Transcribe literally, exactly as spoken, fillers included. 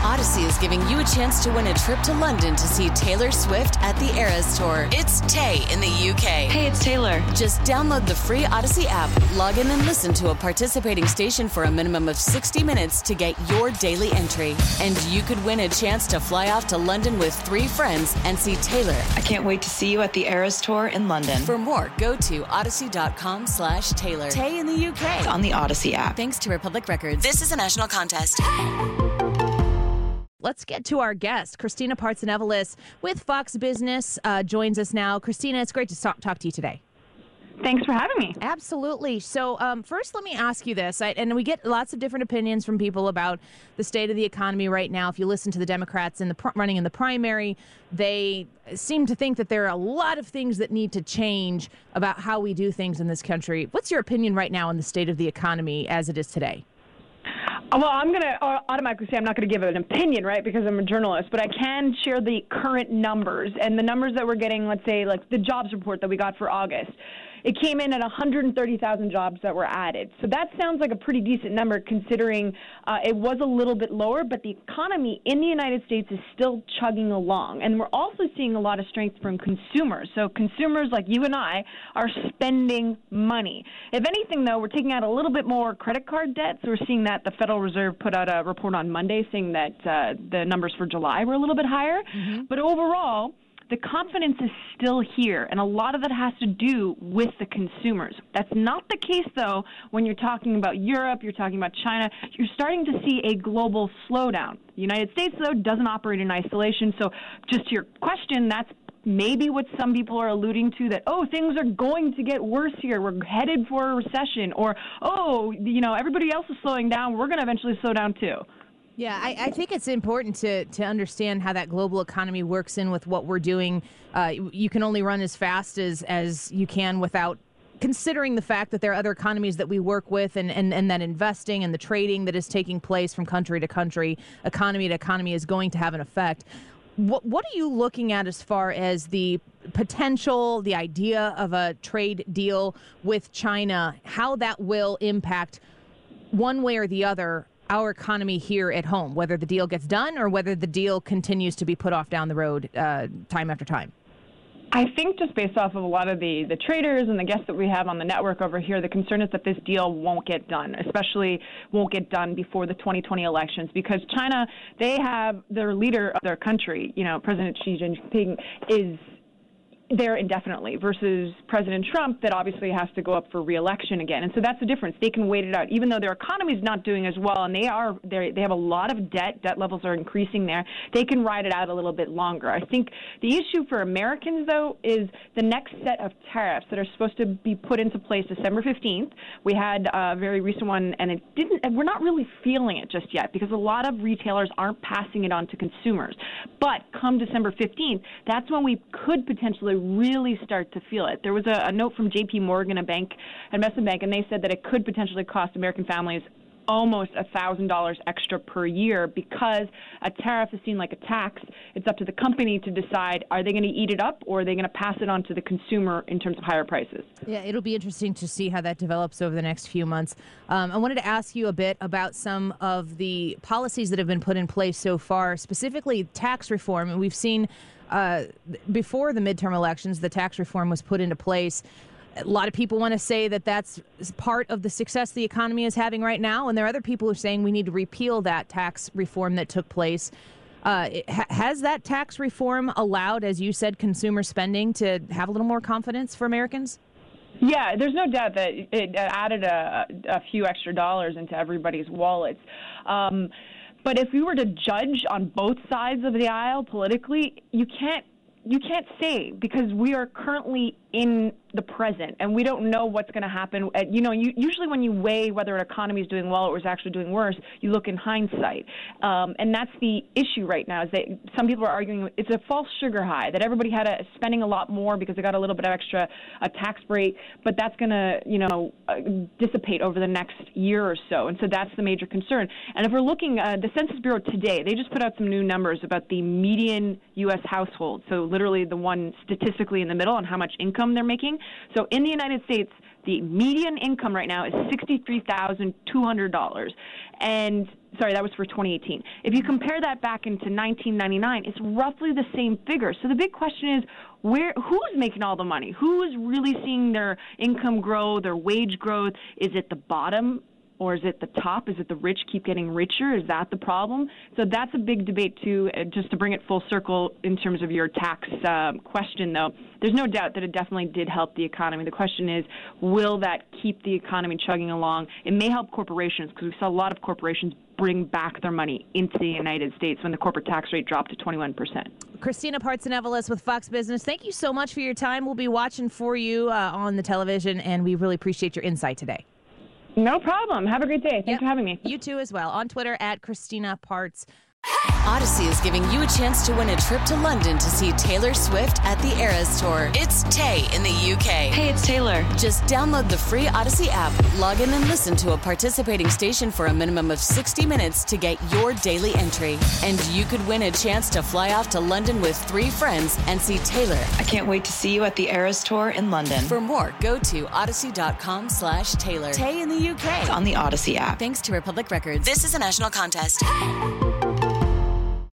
Odyssey is giving you a chance to win a trip to London to see Taylor Swift at the Eras Tour. It's Tay in the U K. Hey, it's Taylor. Just download the free Odyssey app, log in and listen to a participating station for a minimum of sixty minutes to get your daily entry. And you could win a chance to fly off to London with three friends and see Taylor. I can't wait to see you at the Eras Tour in London. For more, go to odyssey.com slash Taylor. Tay in the U K. It's on the Odyssey app. Thanks to Republic Records. This is a national contest. Let's get to our guest. Christina Partsinevelos with Fox Business uh, joins us now. Christina, it's great to talk, talk to you today. Thanks for having me. Absolutely. So um, first, let me ask you this. I, and we get lots of different opinions from people about the state of the economy right now. If you listen to the Democrats in the pr- running in the primary, they seem to think that there are a lot of things that need to change about how we do things in this country. What's your opinion right now on the state of the economy as it is today? Well, I'm going to automatically say I'm not going to give an opinion, right, because I'm a journalist, but I can share the current numbers. And the numbers that we're getting, let's say, like the jobs report that we got for August, it came in at one hundred thirty thousand jobs that were added. So that sounds like a pretty decent number considering uh, it was a little bit lower, but the economy in the United States is still chugging along. And we're also seeing a lot of strength from consumers. So consumers like you and I are spending money. If anything, though, we're taking out a little bit more credit card debt. So we're seeing that the Federal Reserve put out a report on Monday saying that uh, the numbers for July were a little bit higher. Mm-hmm. But overall, the confidence is still here, and a lot of that has to do with the consumers. That's not the case, though, when you're talking about Europe, you're talking about China. You're starting to see a global slowdown. The United States, though, doesn't operate in isolation. So just to your question, that's maybe what some people are alluding to, that, oh, things are going to get worse here. We're headed for a recession. Or, oh, you know, everybody else is slowing down. We're going to eventually slow down, too. Yeah, I, I think it's important to to understand how that global economy works in with what we're doing. Uh, you can only run as fast as, as you can without considering the fact that there are other economies that we work with, and, and, and that investing and the trading that is taking place from country to country, economy to economy, is going to have an effect. What, what are you looking at as far as the potential, the idea of a trade deal with China, how that will impact one way or the other our economy here at home, whether the deal gets done or whether the deal continues to be put off down the road uh, time after time? I think just based off of a lot of the, the traders and the guests that we have on the network over here, the concern is that this deal won't get done, especially won't get done before the twenty twenty elections, because China, they have their leader of their country, you know, President Xi Jinping, is there indefinitely versus President Trump that obviously has to go up for re-election again. And so that's the difference. They can wait it out. Even though their economy is not doing as well, and they are they they have a lot of debt, debt levels are increasing there, they can ride it out a little bit longer. I think the issue for Americans, though, is the next set of tariffs that are supposed to be put into place December fifteenth. We had a very recent one, and it didn't, and we're not really feeling it just yet because a lot of retailers aren't passing it on to consumers. But come December fifteenth, that's when we could potentially really start to feel it. There was a, a note from J P Morgan, a bank, investment bank, and they said that it could potentially cost American families almost one thousand dollars extra per year because a tariff is seen like a tax. It's up to the company to decide, are they going to eat it up or are they going to pass it on to the consumer in terms of higher prices? Yeah, it'll be interesting to see how that develops over the next few months. Um, I wanted to ask you a bit about some of the policies that have been put in place so far, specifically tax reform. And we've seen uh, before the midterm elections, the tax reform was put into place. A lot of people want to say that that's part of the success the economy is having right now, and there are other people who are saying we need to repeal that tax reform that took place. Uh, ha- has that tax reform allowed, as you said, consumer spending to have a little more confidence for Americans? Yeah, there's no doubt that it added a, a few extra dollars into everybody's wallets. Um, but if we were to judge on both sides of the aisle politically, you can't you can't say, because we are currently in the present, and we don't know what's going to happen. You know, you, usually when you weigh whether an economy is doing well or is actually doing worse, you look in hindsight. Um, and that's the issue right now, is that some people are arguing it's a false sugar high, that everybody had a spending a lot more because they got a little bit of extra a tax break, but that's going to, you know, uh, dissipate over the next year or so. And so that's the major concern. And if we're looking, uh, the Census Bureau today, they just put out some new numbers about the median U S household, so literally the one statistically in the middle on how much income they're making. So in the United States, The median income right now is sixty-three thousand two hundred dollars. And sorry, that was for twenty eighteen. If you compare that back into nineteen ninety-nine, it's roughly the same figure. So the big question is, where who's making all the money? Who is really seeing their income grow, their wage growth? Is it the bottom? Or is it the top? Is it the rich keep getting richer? Is that the problem? So that's a big debate, too. Uh, just to bring it full circle in terms of your tax uh, question, though, there's no doubt that it definitely did help the economy. The question is, will that keep the economy chugging along? It may help corporations, because we saw a lot of corporations bring back their money into the United States when the corporate tax rate dropped to twenty-one percent. Christina Partsinevelos with Fox Business, thank you so much for your time. We'll be watching for you uh, on the television, and we really appreciate your insight today. No problem. Have a great day. Thanks yep. for having me. You too as well. On Twitter at Christina Parts. Odyssey is giving you a chance to win a trip to London to see Taylor Swift at the Eras Tour. It's Tay in the U K. Hey, it's Taylor. Just download the free Odyssey app, log in and listen to a participating station for a minimum of sixty minutes to get your daily entry. And you could win a chance to fly off to London with three friends and see Taylor. I can't wait to see you at the Eras Tour in London. For more, go to odyssey.com slash Taylor. Tay in the U K. On the Odyssey app. Thanks to Republic Records. This is a national contest.